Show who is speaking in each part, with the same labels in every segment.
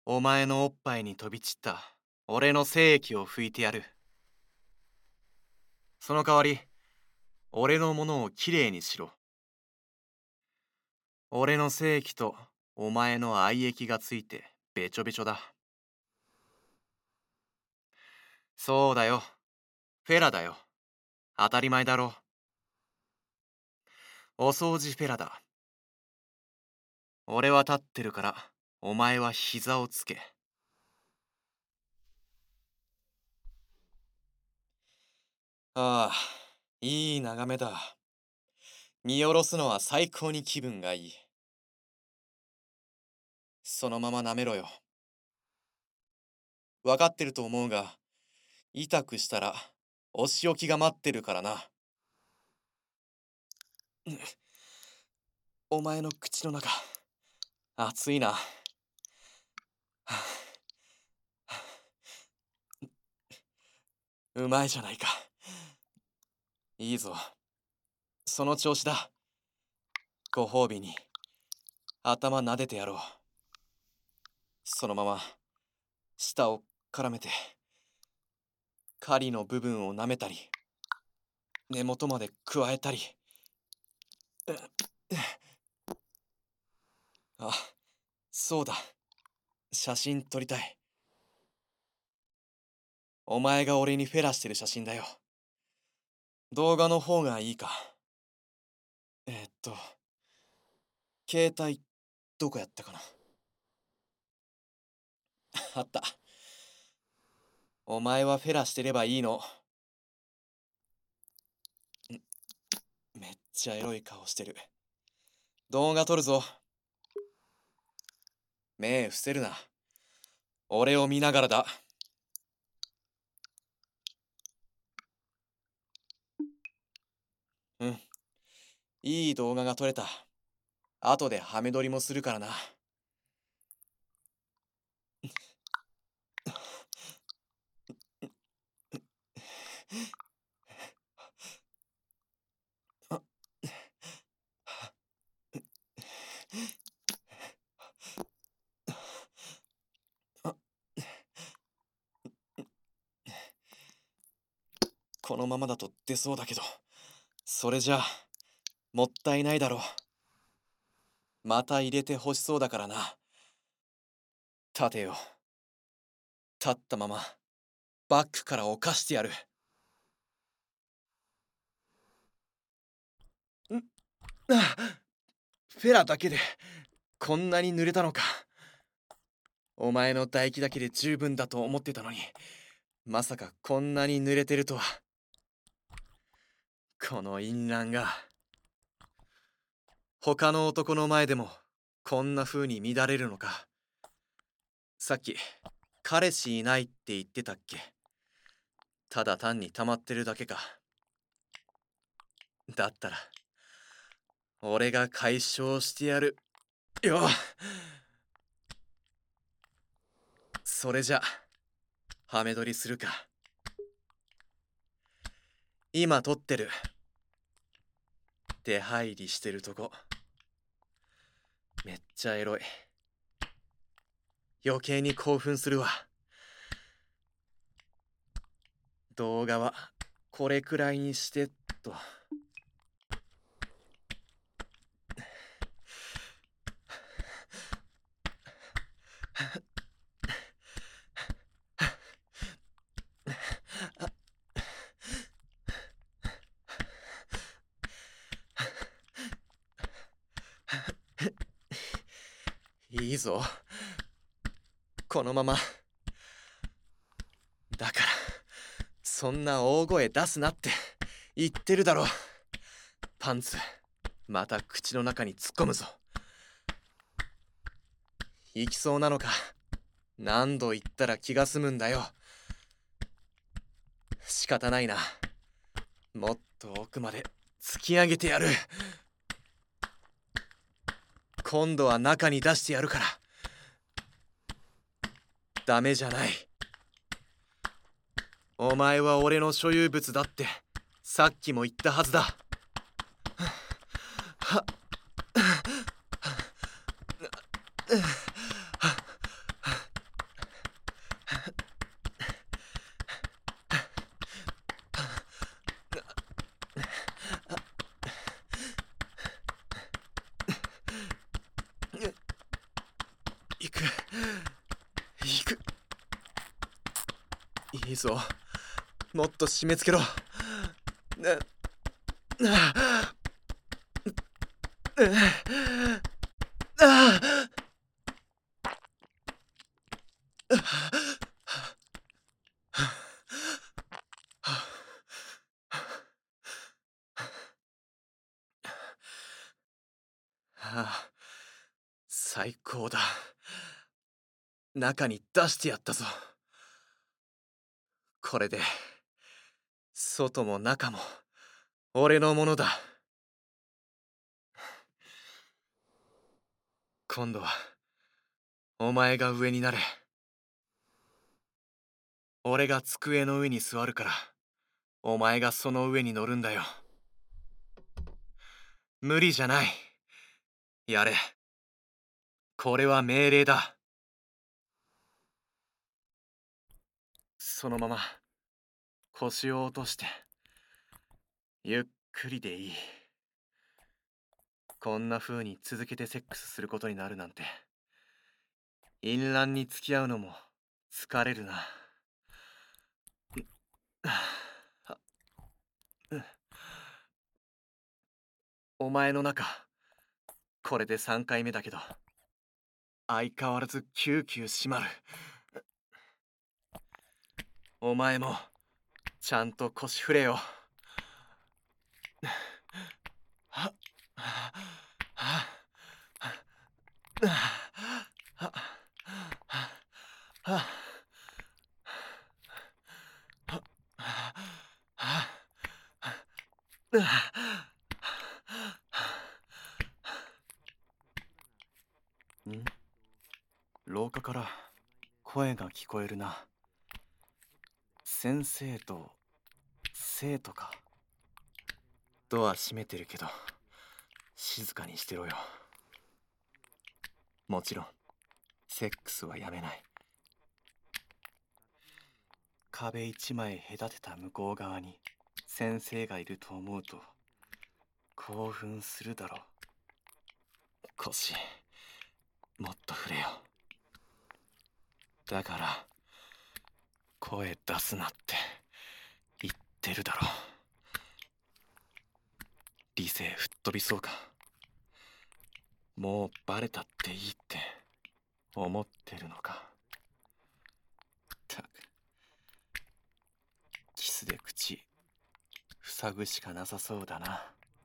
Speaker 1: お前のおっぱいに飛び散った俺の精液を拭いてやる。その代わり、俺のものをきれいにしろ。俺の精液とお前の愛液がついてべちょべちょだ。そうだよ。フェラだよ。当たり前だろ。お掃除フェラだ。俺は立ってるから、お前は膝をつけ。ああ、いい眺めだ。見下ろすのは最高に気分がいい。そのまま舐めろよ。わかってると思うが、痛くしたら、お仕置きが待ってるからな。お前の口の中、熱いな。うまいじゃないか。いいぞ。その調子だ。ご褒美に、頭撫でてやろう。そのまま、舌を絡めて、狩りの部分を舐めたり、根元まで加えたり。あ、そうだ。写真撮りたい。お前が俺にフェラしてる写真だよ。動画の方がいいか。携帯、どこやったかな。あった。お前はフェラしてればいいの。めっちゃエロい顔してる。動画撮るぞ。目伏せるな。俺を見ながらだ。うん。いい動画が撮れた。後でハメ撮りもするからな。このままだと出そうだけど、それじゃもったいないだろう。また入れて欲しそうだからな。立てよ。立ったままバックから犯してやる。フェラだけでこんなに濡れたのか。お前の唾液だけで十分だと思ってたのに、まさかこんなに濡れてるとは。この淫乱が他の男の前でもこんな風に乱れるのか。さっき彼氏いないって言ってたっけ。ただ単に溜まってるだけか。だったら俺が解消してやるよ。それじゃハメ撮りするか。今撮ってる出入りしてるとこめっちゃエロい。余計に興奮するわ。動画はこれくらいにしてっと。いいぞ。このまま。だからそんな大声出すなって言ってるだろ。パンツまた口の中に突っ込むぞ。行きそうなのか。何度言ったら気が済むんだよ。仕方ないな。もっと奥まで突き上げてやる。今度は中に出してやるから。ダメじゃない。お前は俺の所有物だってさっきも言ったはずだ。 行く。いいぞ。もっと締め付けろ。最高だ。中に出してやったぞ。これで外も中も俺のものだ。今度はお前が上になれ。俺が机の上に座るからお前がその上に乗るんだよ。無理じゃない。やれ。これは命令だ。そのまま腰を落としてゆっくりでいい。こんな風に続けてセックスすることになるなんて、淫乱に付き合うのも疲れるな。お前の中これで3回目だけど相変わらずキューキュー締まる。お前もちゃんと腰振れよ。廊下から声が聞こえるな。先生と生徒か。ドア閉めてるけど静かにしてろよ。もちろんセックスはやめない。壁一枚隔てた向こう側に先生がいると思うと興奮するだろう。腰もっと振れよ。だから声出すなって言ってるだろ。理性吹っ飛びそうか。もうバレたっていいって思ってるのか。たくキスで口塞ぐしかなさそうだな。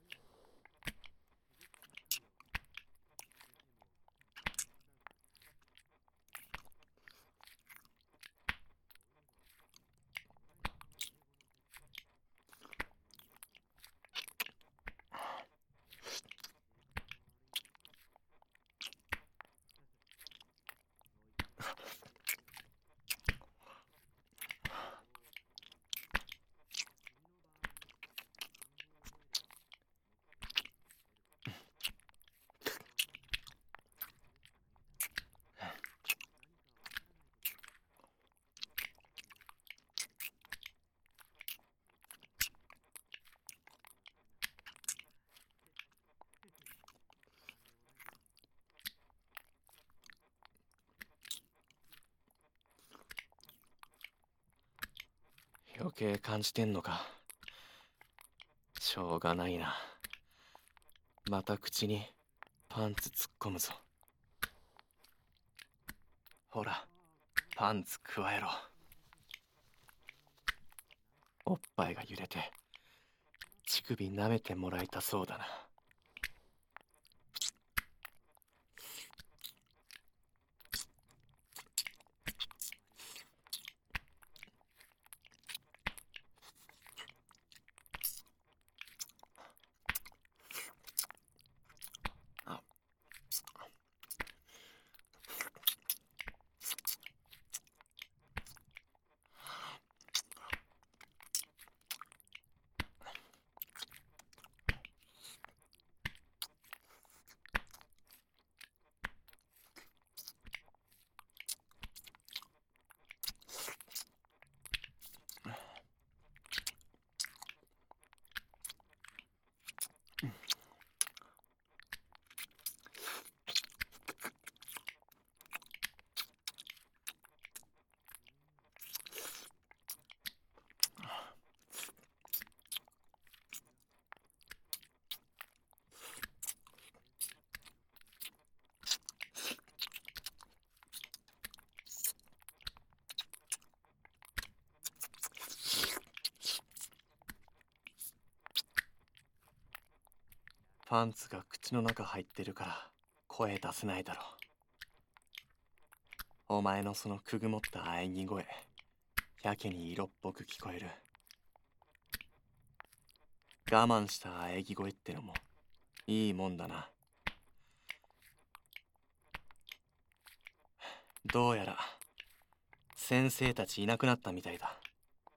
Speaker 1: 余計感じてんのか。しょうがないな。また口にパンツ突っ込むぞ。ほらパンツくわえろ。おっぱいが揺れて乳首舐めてもらいたそうだな。 パンツが口の中入ってるから声出せないだろう。お前のそのくぐもった喘ぎ声、やけに色っぽく聞こえる。我慢した喘ぎ声ってのもいいもんだな。どうやら先生たちいなくなったみたいだ。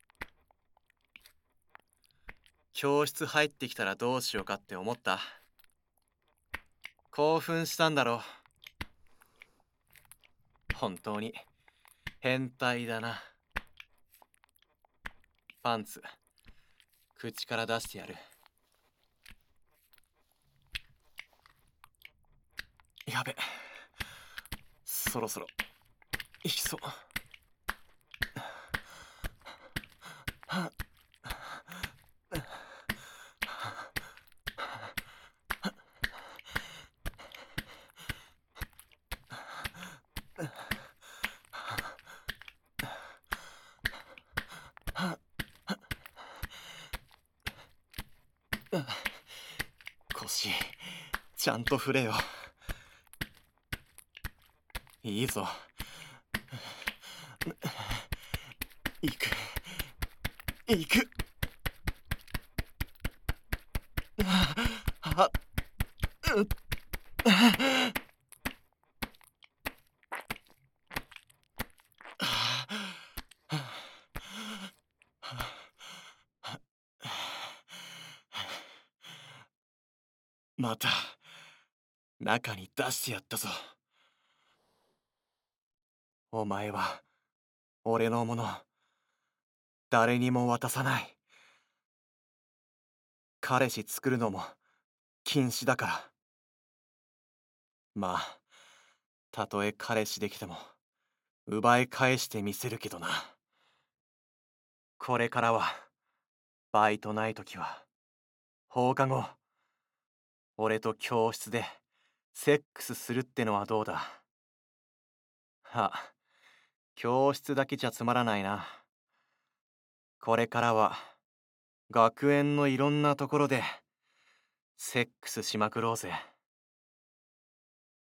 Speaker 1: 教室入ってきたらどうしようかって思った。興奮したんだろう。本当に変態だな。パンツ口から出してやる。やべ、そろそろ行きそう。腰ちゃんと振れよ。いいぞ。行く行く。あうまた中に出してやったぞ。お前は俺のもの、誰にも渡さない。彼氏作るのも禁止だから。まあ、たとえ彼氏できても奪い返してみせるけどな。これからはバイトないときは放課後俺と教室でセックスするってのはどうだ。あ、教室だけじゃつまらないな。これからは学園のいろんなところでセックスしまくろうぜ。